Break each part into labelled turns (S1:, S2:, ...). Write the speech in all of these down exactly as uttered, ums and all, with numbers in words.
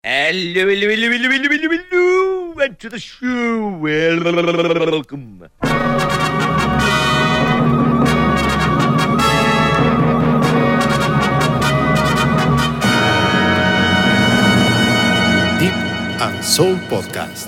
S1: Hello, hello, hello, hello, hello, hello, hello, and to the show. Welcome.
S2: Deep and Soul Podcast.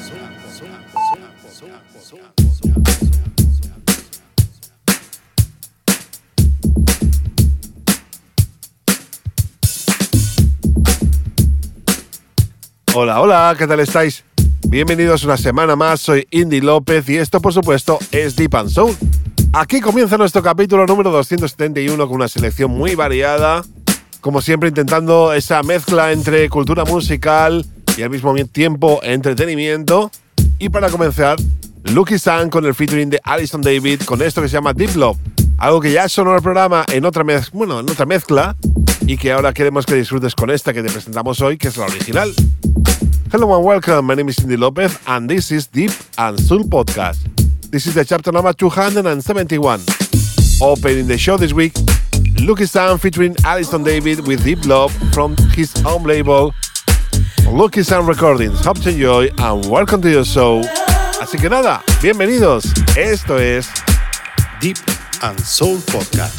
S2: Hola, hola, ¿qué tal estáis? Bienvenidos una semana más, soy Indy López y esto por supuesto es Deep and Soul. Aquí comienza nuestro capítulo número doscientos setenta y uno con una selección muy variada, como siempre intentando esa mezcla entre cultura musical y al mismo tiempo entretenimiento. Y para comenzar, Lucky Sun con el featuring de Alison David con esto que se llama Deep Love, algo que ya sonó en el programa en otra, mez- bueno, en otra mezcla y que ahora queremos que disfrutes con esta que te presentamos hoy, que es la original. Hello and welcome, my name is Indy Lopez and this is Deep and Soul Podcast. This is the chapter number two hundred seventy-one. Opening the show this week, Lucky Sun featuring Alison David with Deep Love from his own label, Lucky Sun Recordings. Hope to enjoy and welcome to your show. Así que nada, bienvenidos. Esto es Deep and Soul Podcast.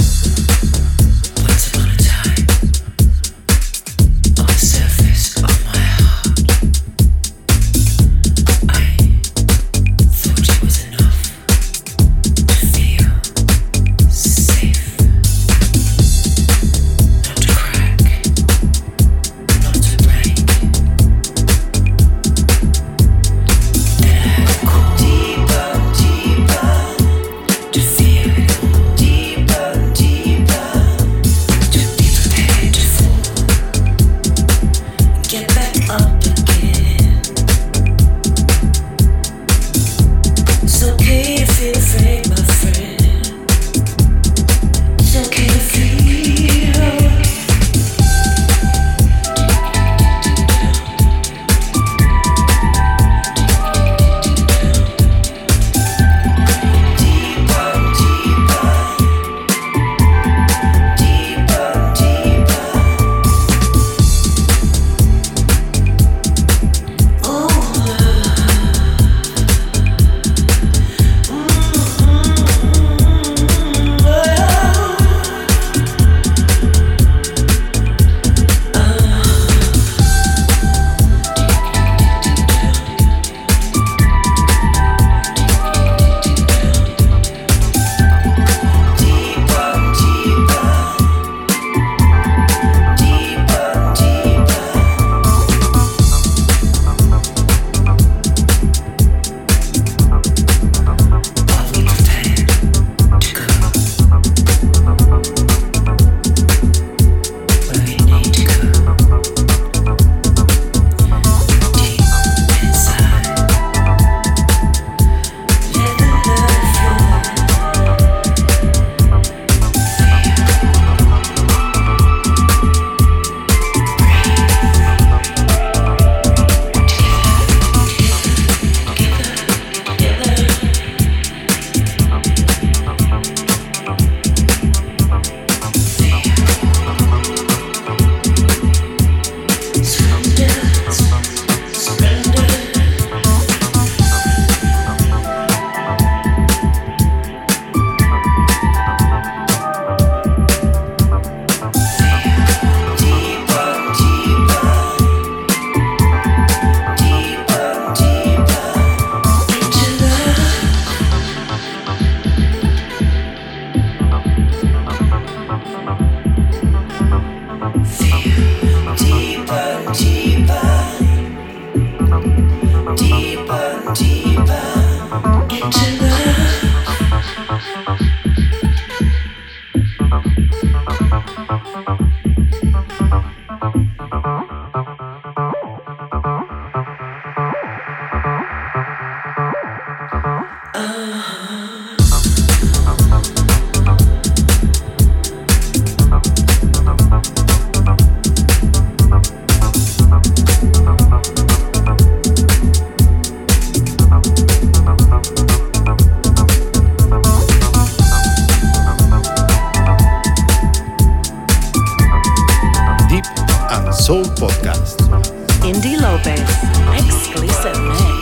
S3: Indy Lopez. Exclusive mix.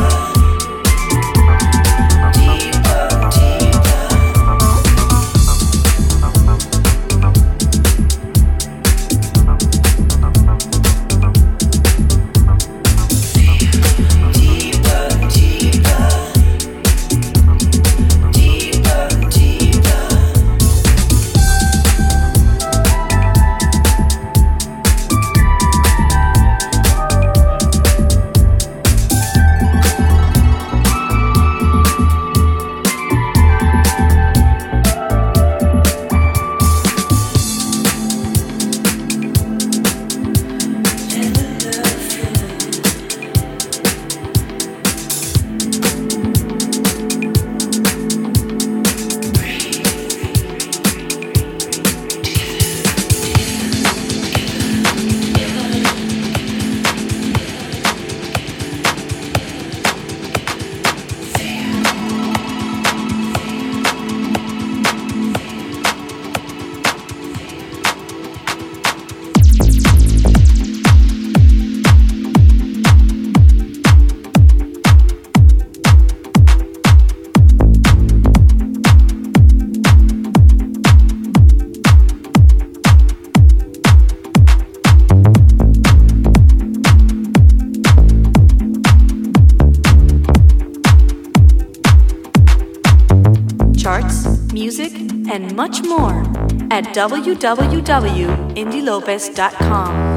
S3: Music, and much more at w w w dot indy lopez dot com.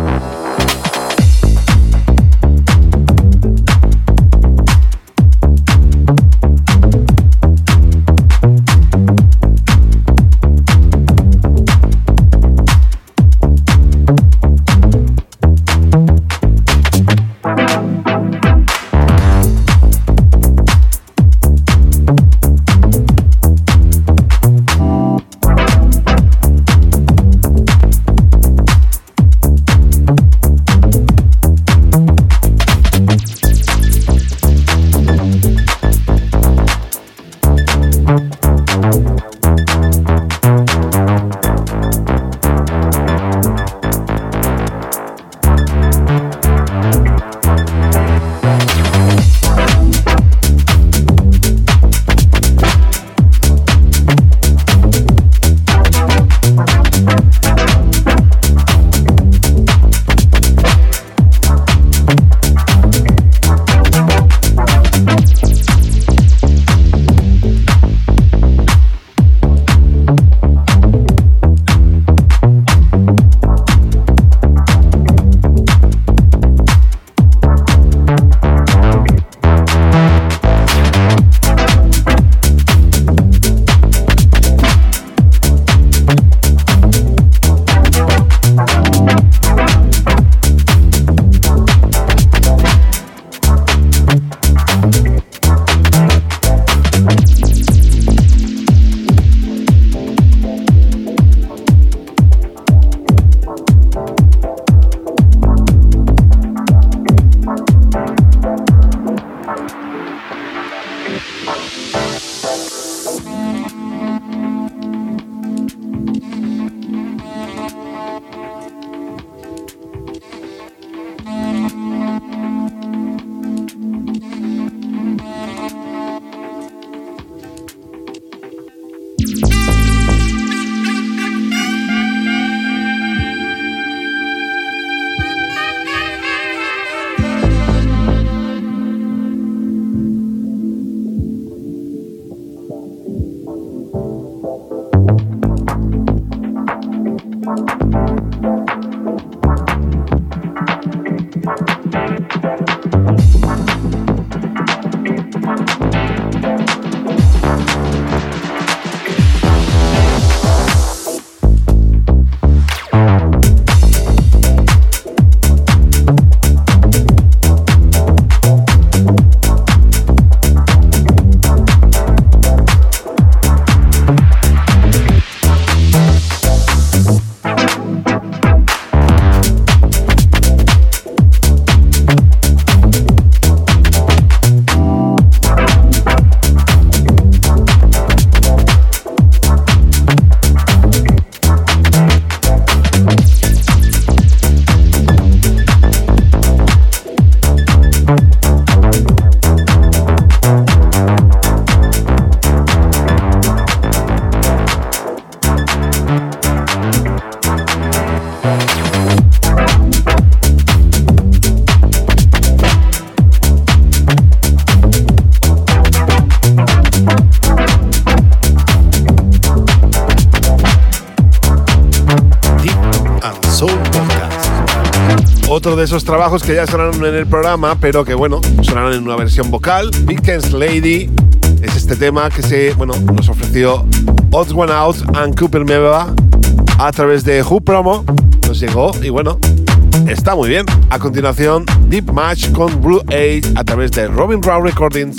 S2: Otro de esos trabajos que ya sonaron en el programa, pero que bueno, sonaron en una versión vocal. Weekend's Lady es este tema que se, bueno, nos ofreció Odds One Out and Cooper Meva a través de Who Promo. Nos llegó y bueno, está muy bien. A continuación, Deep Match con Blue Age a través de Robin Rao Recordings.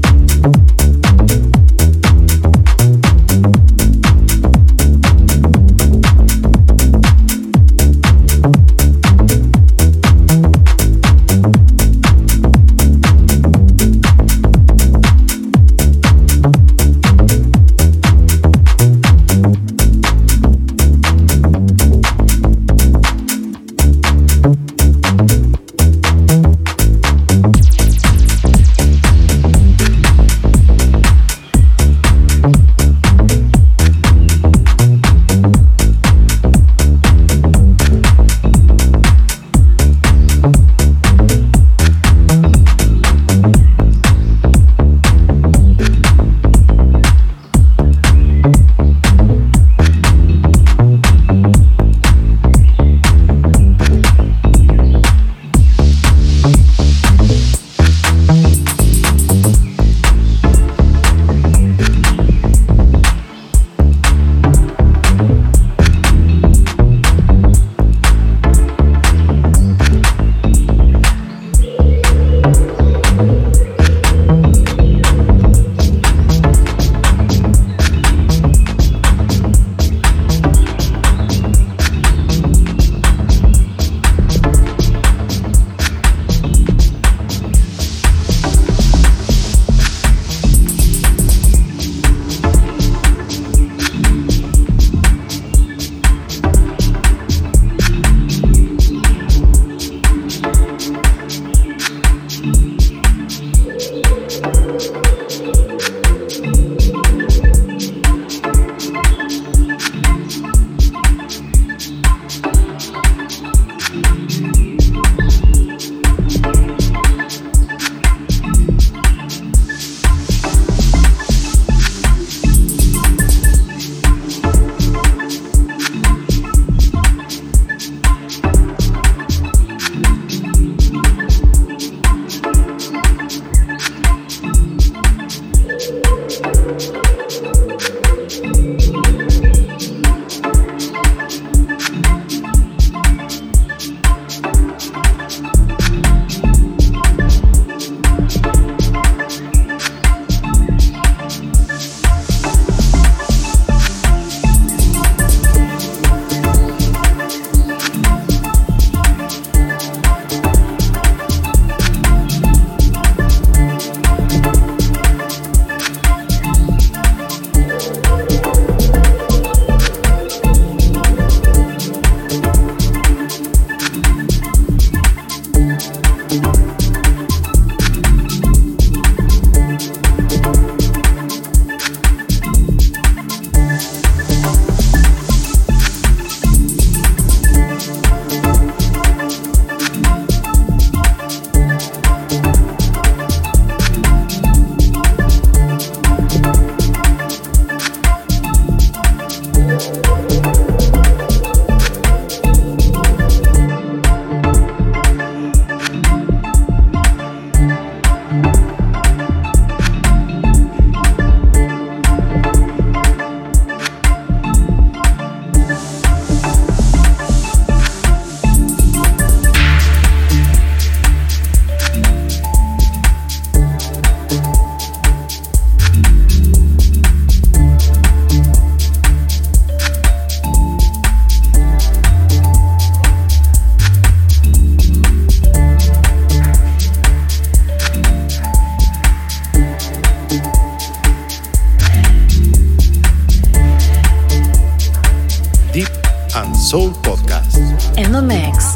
S4: Soul Podcast.
S3: In the mix.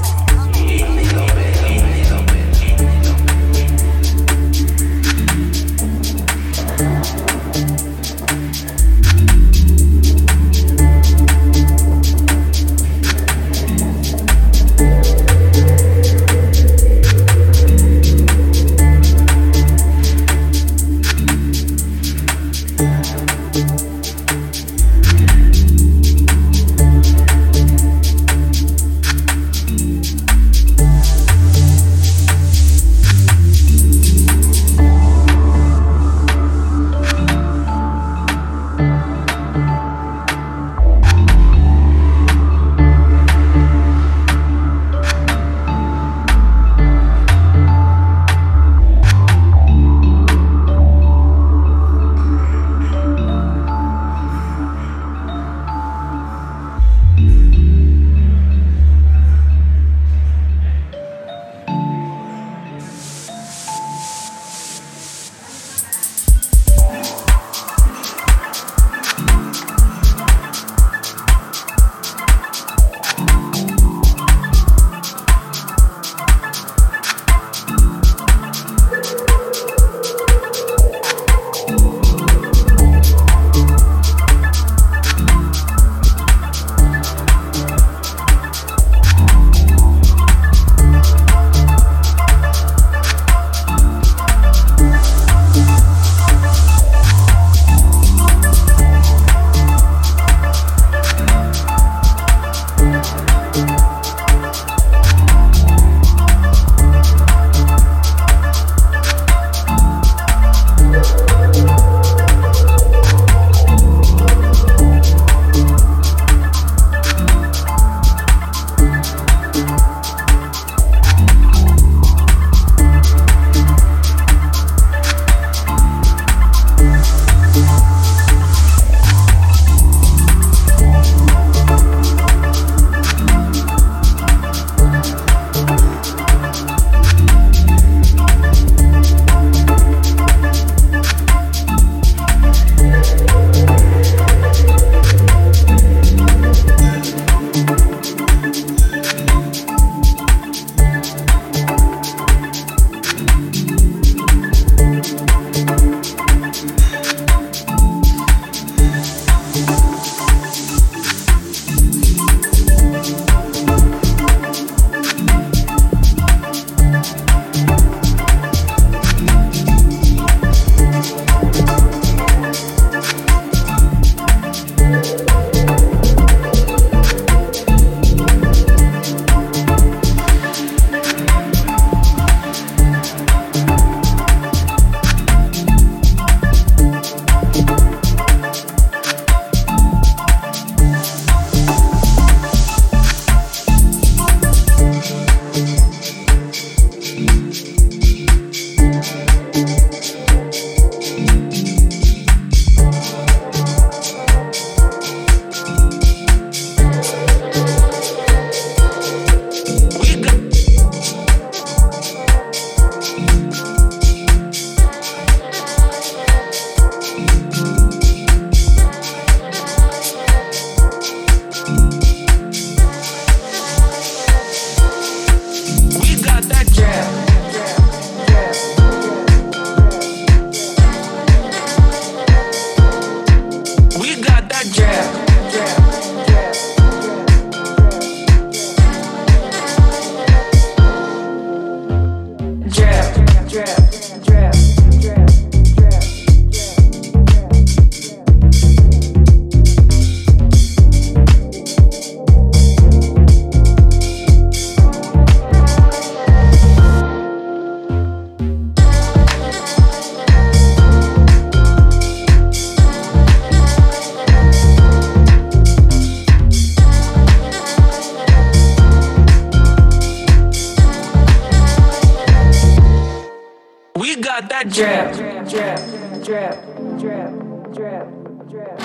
S5: Drip, drip, drip, drip, drip, drip, drip.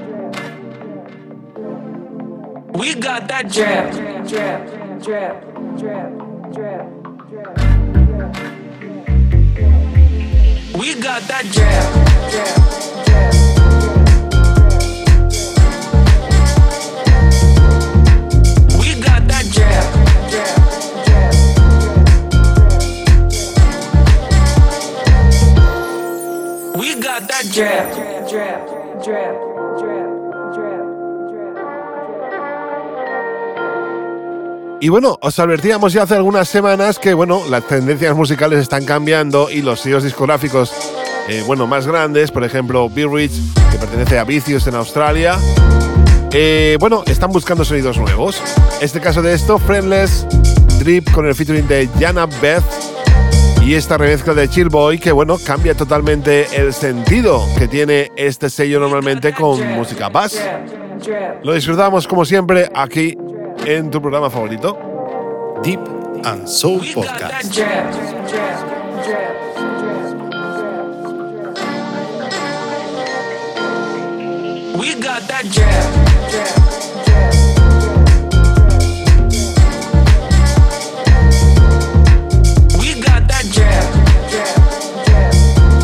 S5: We got that drip, drip, drip, drip, drip, drip. We got that drip, drip, drip. We got that drip, drip. We got that drip, drip, drip, drip, drip, drip.
S2: Y bueno, os advertíamos ya hace algunas semanas que bueno, las tendencias musicales están cambiando y los sellos discográficos eh, bueno, más grandes, por ejemplo Be Rich, que pertenece a Vicious en Australia, eh, bueno, están buscando sonidos nuevos. Este caso de esto, Friendless, Drip con el featuring de Jana Beth y esta remezcla de Chill Boy que bueno, cambia totalmente el sentido que tiene este sello normalmente con música bass. Lo disfrutamos como siempre aquí en tu programa favorito,
S4: Deep and Soul Podcast.
S5: We got that drip, drip, drip. We got that drip, drip, drip.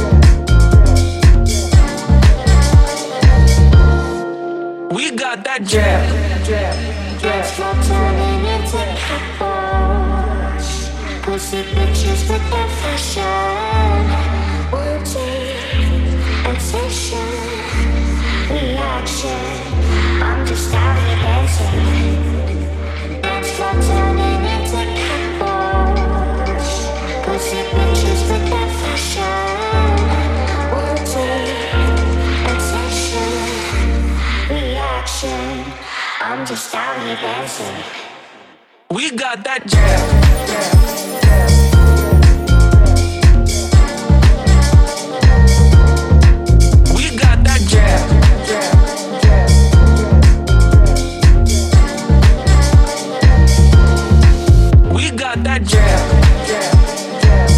S5: We got that drip, drip, drip.
S6: Turning into couples, pussy bitches with their fashion, wanting attention, reaction. I'm just out here dancing. Dance floor turning into couples, pussy bitches with their fashion, wanting attention, reaction. I'm just out here dancing.
S5: We got that drip, drip, drip. We got that drip, drip, drip. We got that drip, drip, drip.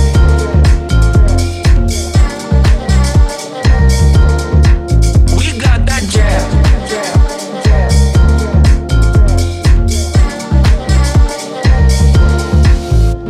S5: We got that drip, drip, drip.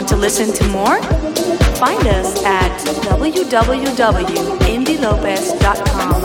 S3: Want to listen to more? Find us at w w w dot indy lopez dot com.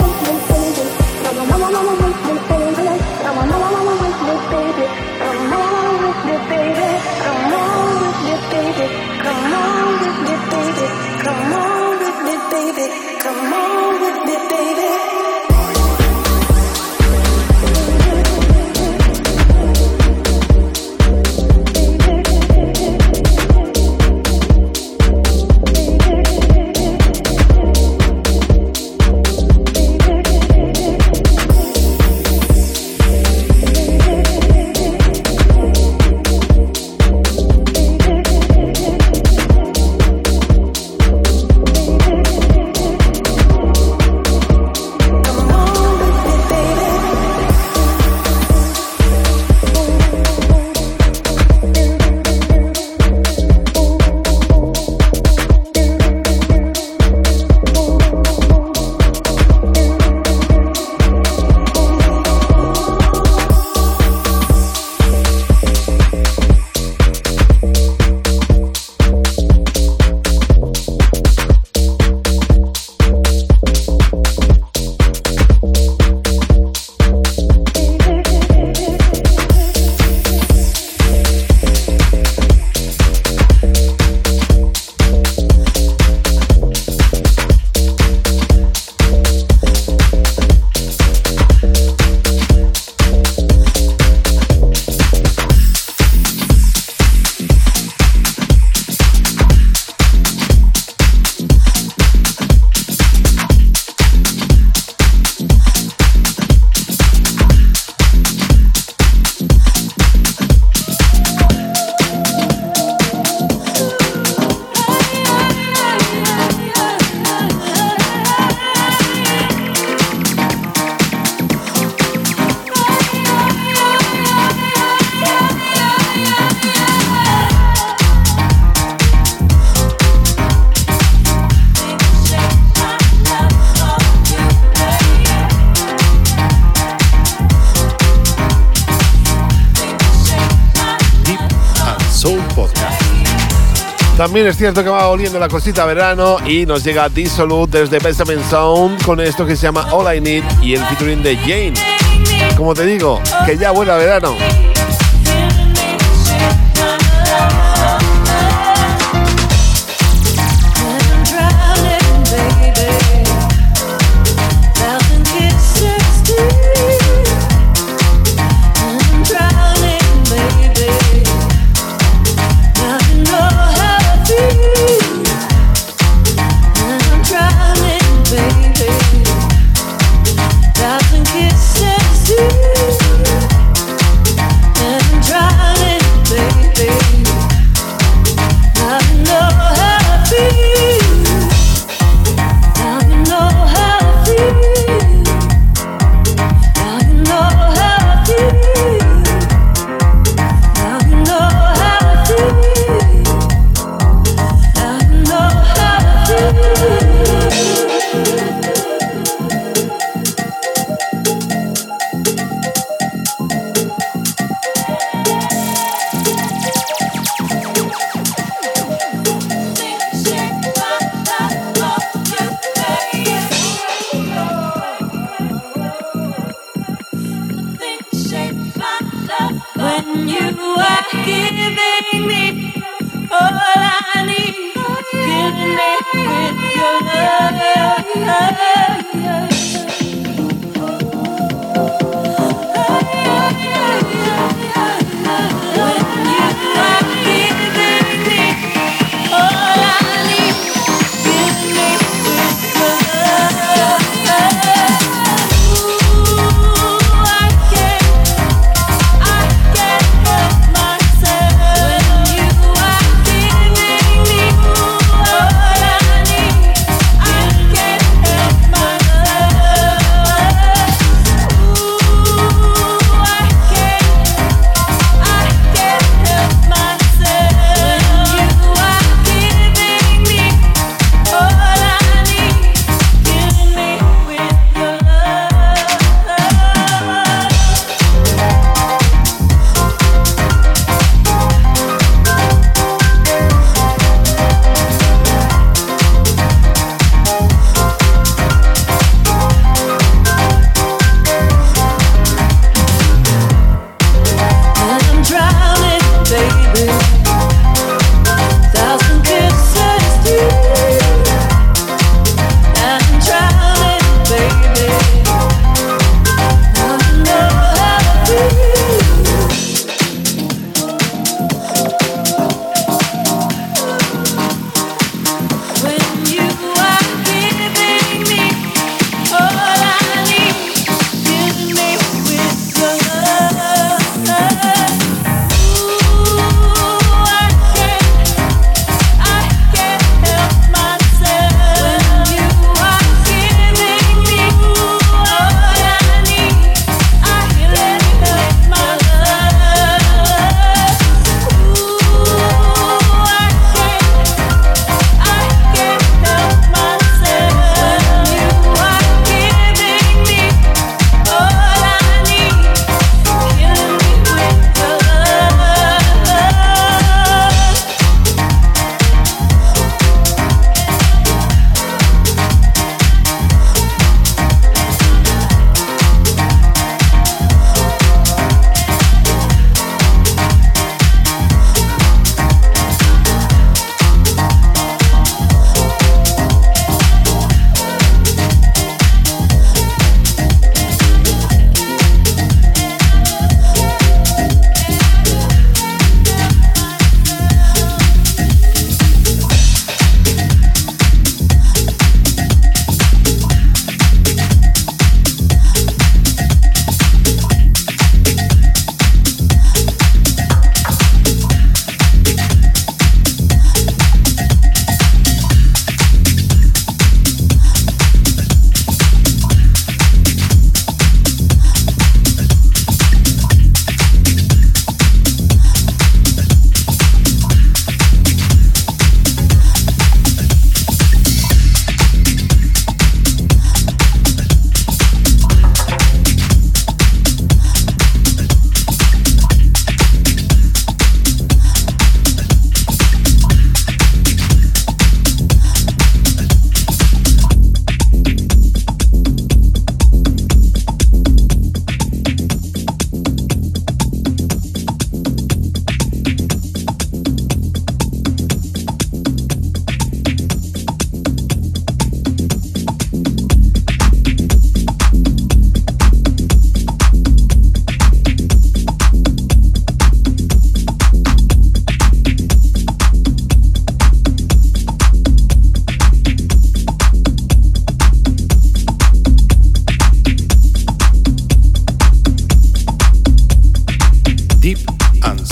S2: También es cierto que va oliendo la cosita a verano y nos llega Dissolute desde Basement Sound con esto que se llama All I Need y el featuring de Jane. Como te digo, que ya huele a verano.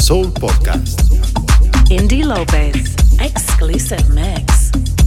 S4: Soul Podcast.
S3: Indy Lopez, exclusive mix.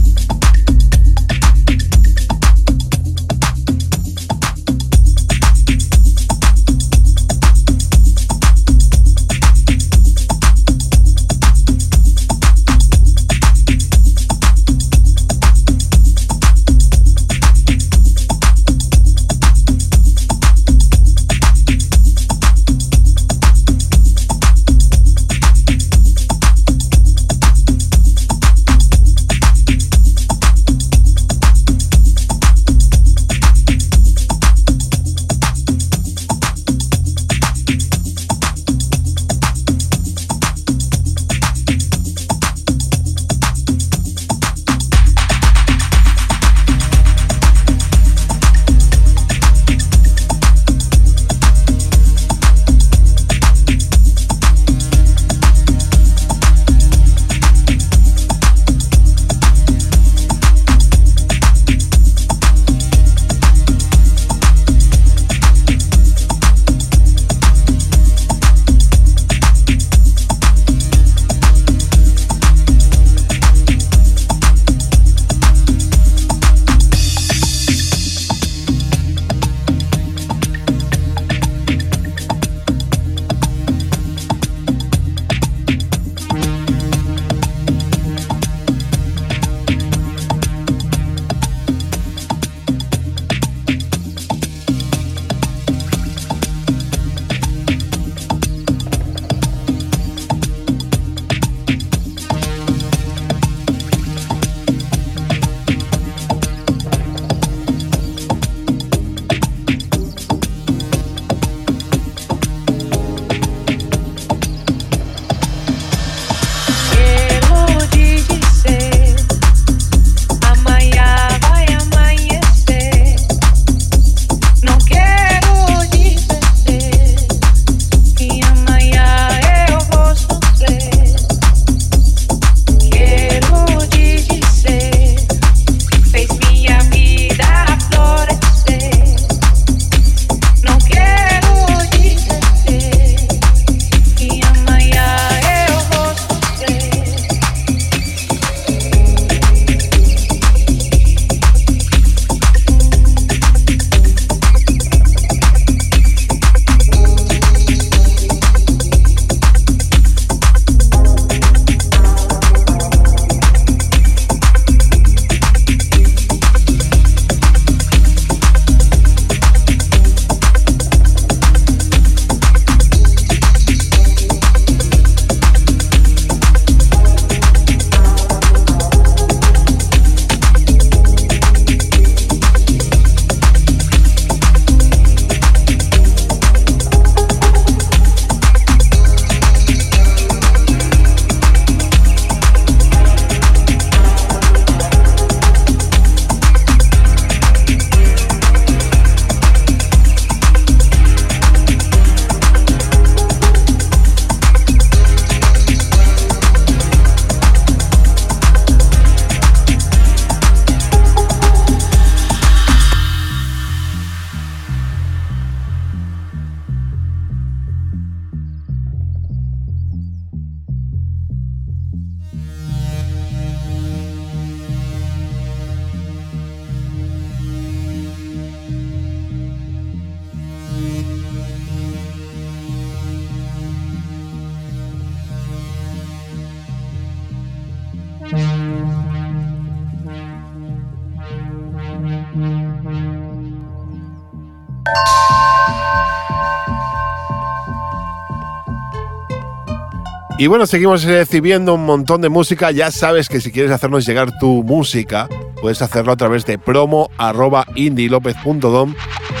S2: Y bueno, seguimos recibiendo un montón de música. Ya sabes que si quieres hacernos llegar tu música, puedes hacerlo a través de promo arroba indilopez punto com.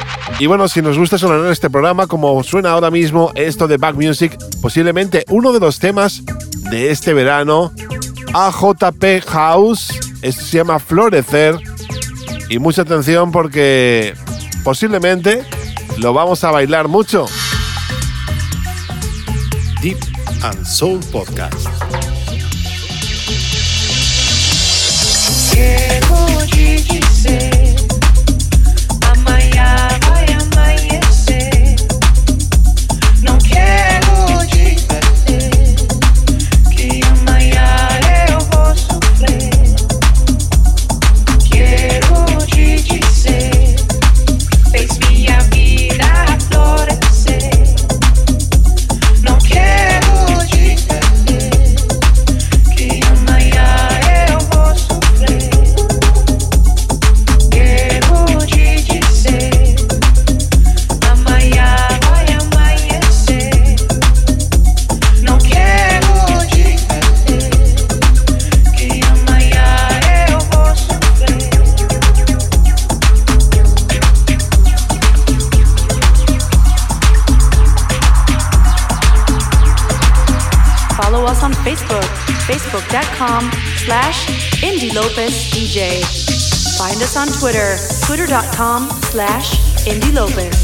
S2: Y bueno, si nos gusta sonar en este programa, como suena ahora mismo esto de Back Music, posiblemente uno de los temas de este verano, A J P House, esto se llama Florecer. Y mucha atención porque posiblemente lo vamos a bailar mucho.
S4: Deep and Soul Podcast.
S5: Quero te dizer, amanhã vai amanhecer. Não quero te perder.
S3: Facebook, facebook.com slash Indy Lopez DJ. Find us on Twitter, twitter.com slash Indy Lopez.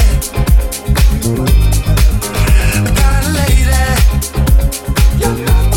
S7: Yeah.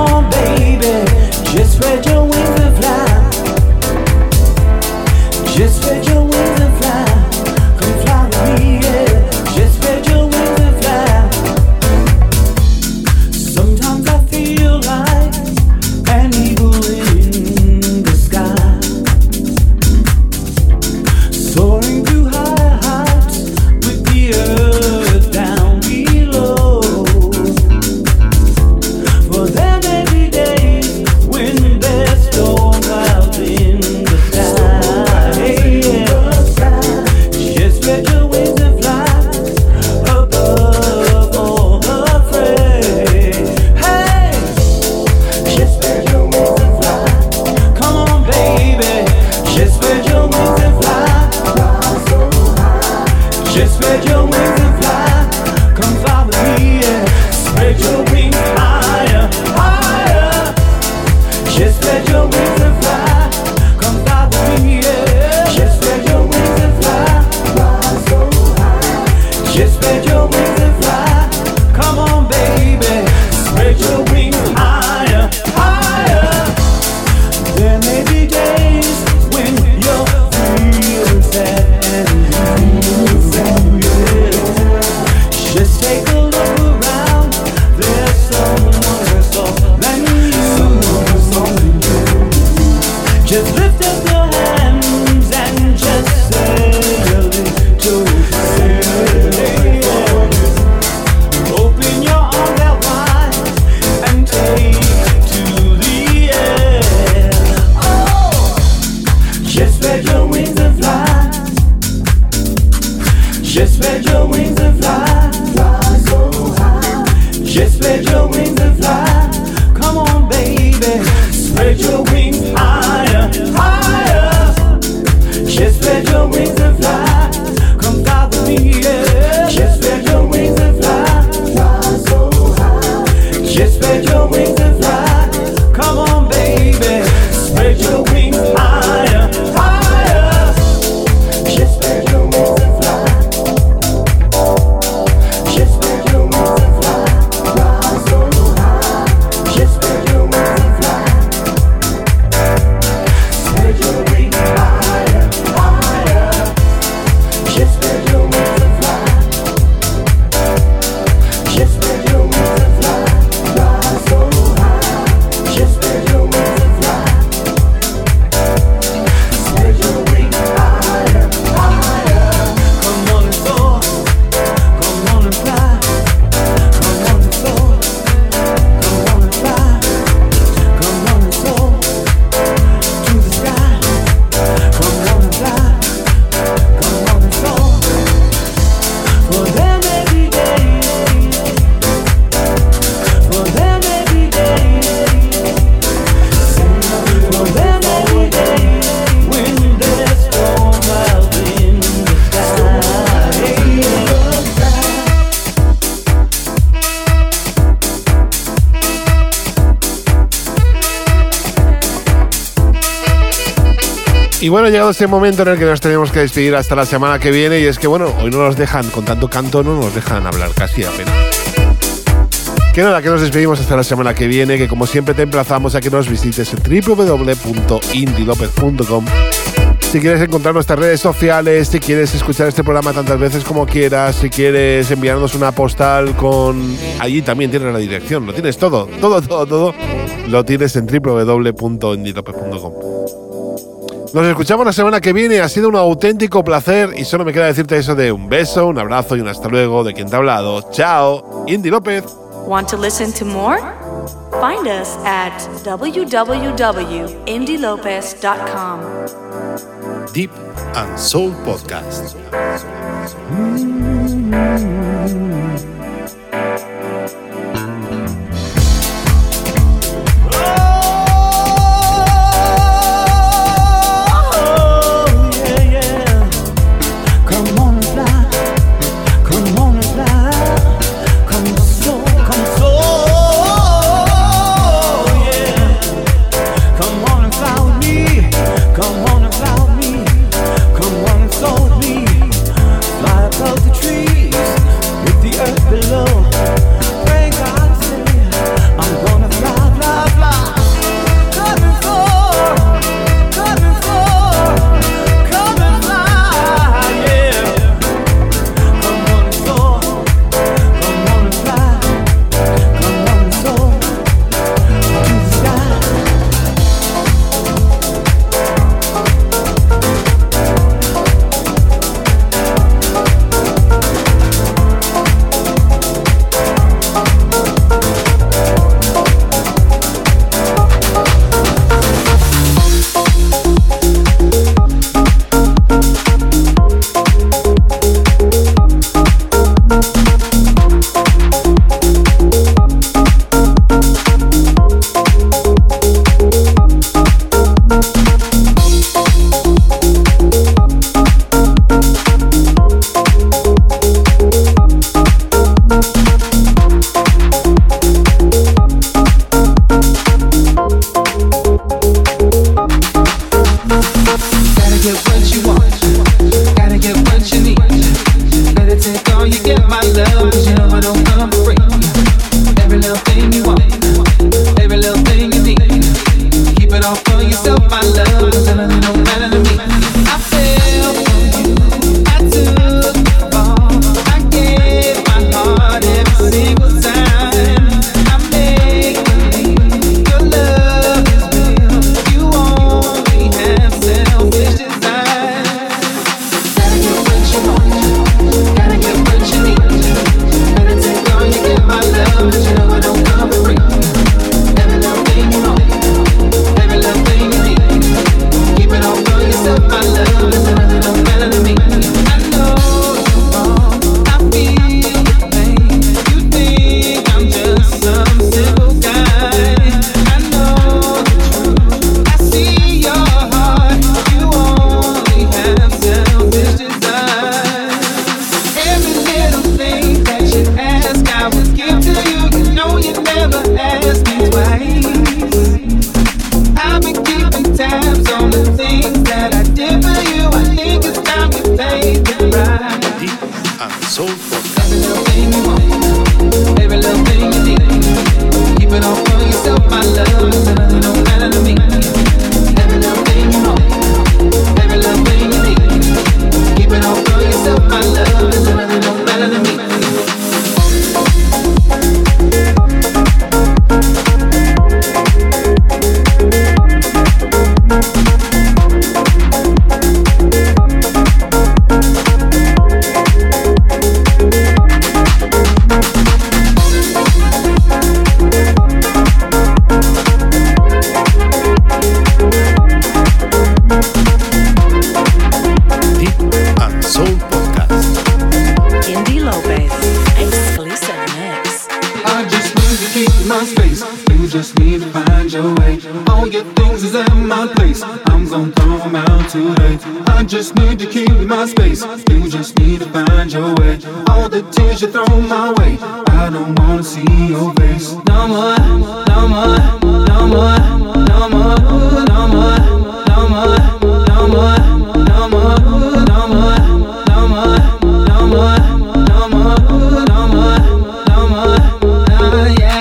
S7: on, baby, just spread your wings and fly. Just spread your wings and fly. Come fly with me, yeah. Just spread your wings and fly. Sometimes I feel like an eagle in the sky, soaring through high heights with the earth down below. For there may be days when there's storm clouds in the sky. Just spread your wings and fly above all the fray. Hey, just spread your wings and fly. Come on, baby, just spread your wings and fly. Just spread your wings and fly. Come fly with me, yeah. Spread your wings higher, higher. Just spread your wings and fly. Come fly with me, yeah. Just spread your wings and fly. Just spread your wings and fly. Come on, baby. Spread your wings higher, higher. There may be days when you're feeling sad and blue, yeah. Just take a look around. There's someone that's all than you. Just lift up your hands and just say a little prayer. Open your arms out wide and take to the air. Oh, just spread your wings and fly. Just spread your wings and fly. Fly so high. Just spread your wings and fly. Come on, baby. Spread your wings higher, higher. Just spread your wings and fly. Come fly with me, yeah. Just spread your wings and fly. Fly so high. Just spread your wings and fly. Come on, baby. Spread your wings higher, higher. Just spread your wings and fly. Just spread your wings and fly. Fly so high. Just spread your wings and fly. Spread your wings higher, higher. Just spread your wings and fly. Just spread your wings and fly. Fly so high. Just spread your wings and fly. Spread your wings higher, higher. Come on and soar. Come on and fly. Come on and soar. Come on and fly. Come on and soar to the sky. Come on and fly. Come on and soar. For there may be days. For there may be days. For there may be days when there's storm clouds in the sky.
S2: Y bueno, ha llegado ese momento en el que nos tenemos que despedir hasta la semana que viene. Y es que bueno, hoy no nos dejan, con tanto canto, no nos dejan hablar casi apenas. Que nada, que nos despedimos hasta la semana que viene, que como siempre te emplazamos a que nos visites en w w w punto indie lopez punto com. Si quieres encontrar nuestras redes sociales, si quieres escuchar este programa tantas veces como quieras, si quieres enviarnos una postal con... Allí también tienes la dirección, lo tienes todo, todo, todo, todo. Lo tienes en w w w punto indie lopez punto com. Nos escuchamos la semana que viene, ha sido un auténtico placer y solo me queda decirte eso de un beso, un abrazo y un hasta luego de quien te ha hablado. Chao, Indy López.
S3: Want to listen to more? Find us at w w w dot indie lopez dot com.
S4: Deep and Soul Podcast.
S7: Fly above the trees with the earth below.
S4: Soul Podcast.
S8: Every little thing you want, every little thing you need. Keep it all for yourself, my love. It don't matter to me. Every little thing you want, every little thing you need. Keep it all for yourself, my love. It don't matter to me.
S7: Just need to find your way. All your things is at my place. I'm gonna throw them out today. I just need to keep my space. You just need to find your way. All the tears you throw my way, I don't wanna see your face. No more, no more, no more, no more, no more, no more, no more, no more, no more, no more, no more, no more, no more, no more, uh, yeah.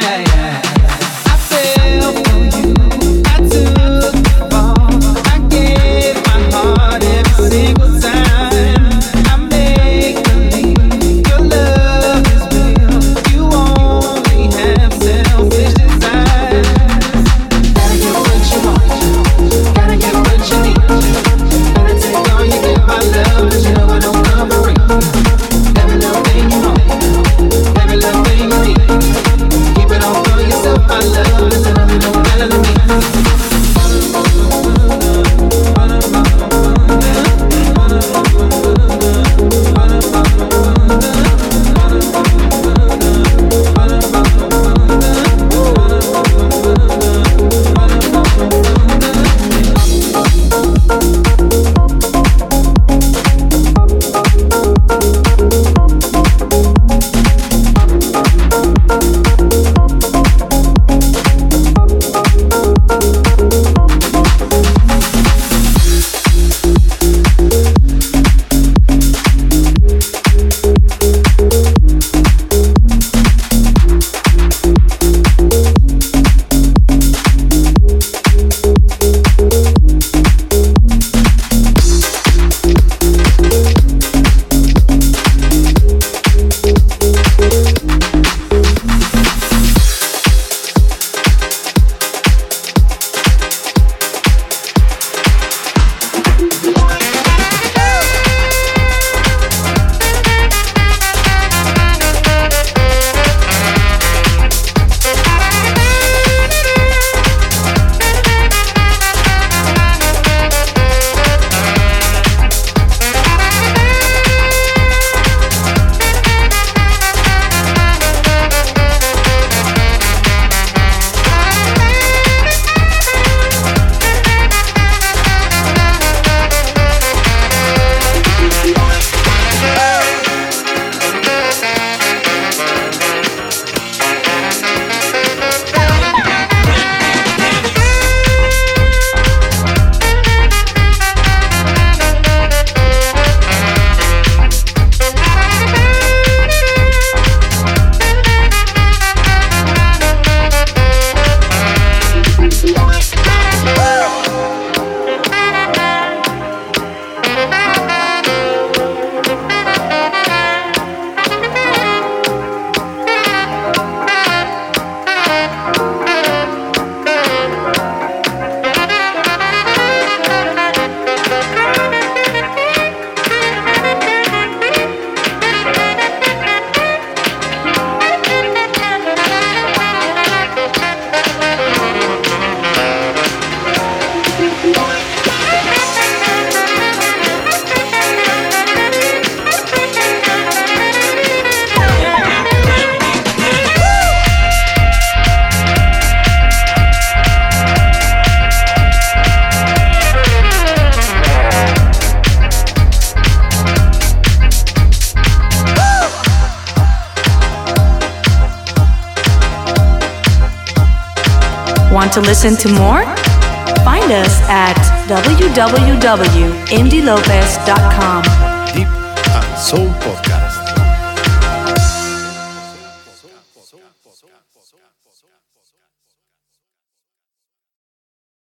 S3: Want to listen to more? Find us at w w w dot indy lopez dot com.
S4: Deep and Soul Podcast.